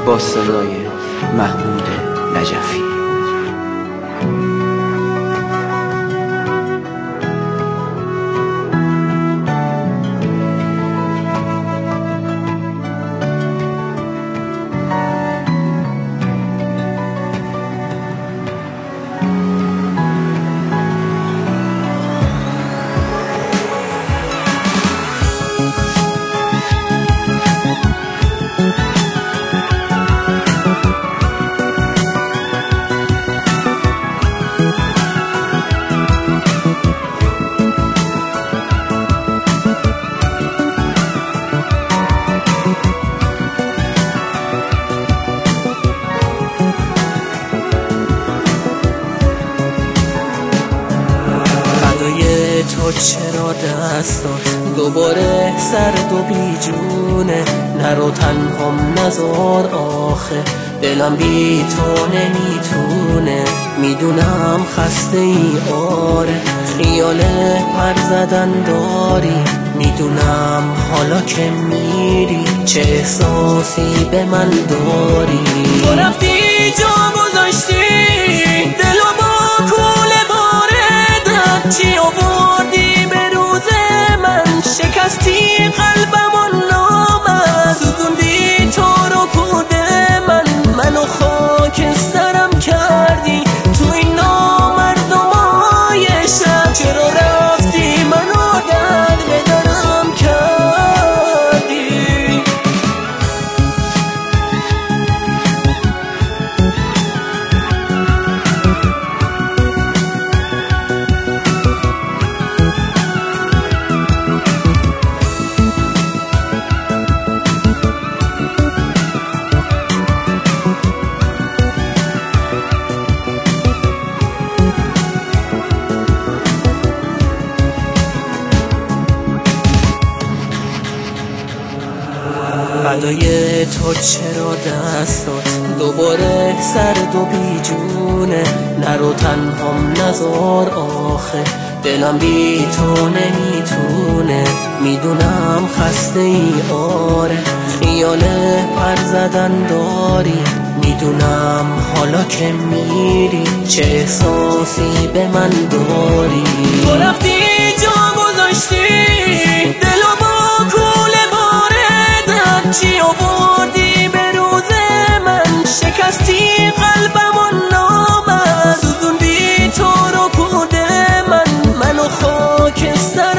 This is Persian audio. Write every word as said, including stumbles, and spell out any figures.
با صدای محمود نجفی. تو چرا دستات دوباره سرد و بیجونه؟ نرو تنهام نذار آخه، دلم بی تو نمیتونه. میدونم خسته ای آره، خیال پر زدن داری. میدونم حالا که میری چه احساسی به من داری. تو رفتی جا گذاشتی دلو با کوله باره، چی آوردی به روز من؟ شکستی قلبمو نامد، سوزوندی تو رو کود من. منو خاکسترم کردی تو این نامردمای شب. چرا رفتی منو درد به درم کردی؟ فدای تو چرا دستات دوباره سرد و بیجونه؟ نرو تنهام نذار آخه، دلم بی تو نمیتونه. میدونم خسته ای آره، خیال پر زدن داری. میدونم حالا که میری چه احساسی به من داری. تو رفتی جا گذاشتی دلو با کوله باره، چی آوردی به روز من؟ شکستی قلبمو نامد، سوزوندی تو رو کود من. منو خاکستر